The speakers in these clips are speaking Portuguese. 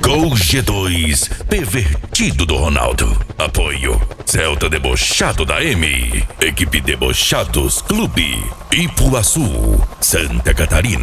Gol G2, pervertido do Ronaldo. Apoio, Celta Debochado da M. Equipe Debochados Clube, Ipuaçu, Santa Catarina.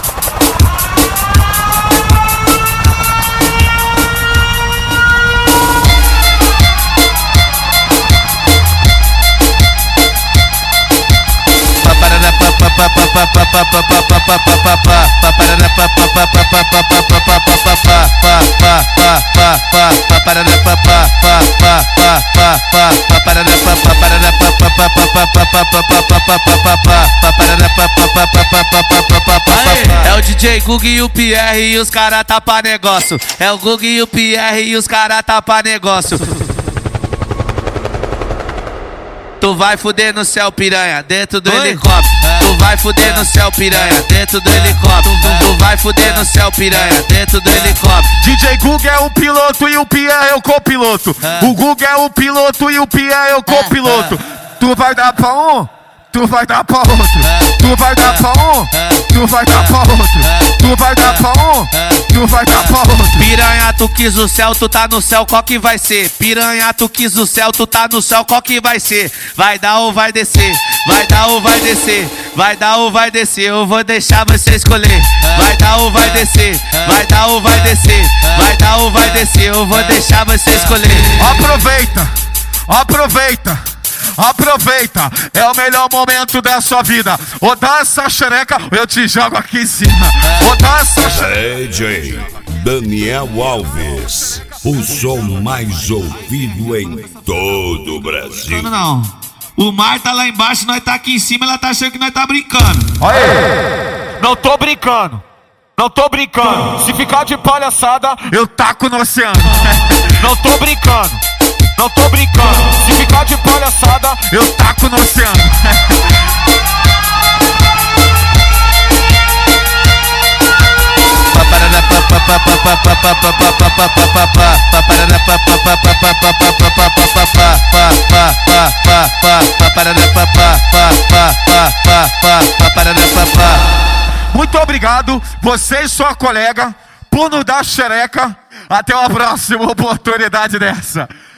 É o DJ Gug e o Pierre e os cara tapa negócio. É o Gug e o Pierre e os cara tapa negócio. Tu vai fuder no céu, piranha, dentro do helicóptero. Tu vai fuder no céu, piranha, dentro do helicóptero. Tu vai fuder no céu, piranha, dentro do helicóptero. DJ Gug é o piloto e o Pierre é o copiloto. O Gug é o piloto e o Pierre é o copiloto. Tu vai dar pra um, tu vai dar pra outro. Tu vai dar pra um, tu vai dar pra outro. Tu vai dar pra um, tu vai dar pra outro. Piranha, tu quis o céu, tu tá no céu, qual que vai ser? Piranha, tu quis o céu, tu tá no céu, qual que vai ser? Vai dar ou vai descer? Vai dar ou vai descer? Vai dar ou vai descer? Eu vou deixar você escolher. Vai dar ou vai descer? Vai dar ou vai descer? Vai dar ou vai descer? Eu vou deixar você escolher. Aproveita, aproveita, aproveita. É o melhor momento da sua vida. Ou dá essa xereca, ou eu te jogo aqui em cima. Ou dá essa xereca. DJ Daniel Alves, o som mais ouvido em todo o Brasil. Não, o mar tá lá embaixo, nós tá aqui em cima, ela tá achando que nós tá brincando. Aê! Não tô brincando, não tô brincando. Se ficar de palhaçada, eu taco no oceano. Não tô brincando, não tô brincando. Se ficar de palhaçada, eu taco no oceano. Muito obrigado, você e sua colega, por nos dar xereca. Até uma próxima oportunidade dessa.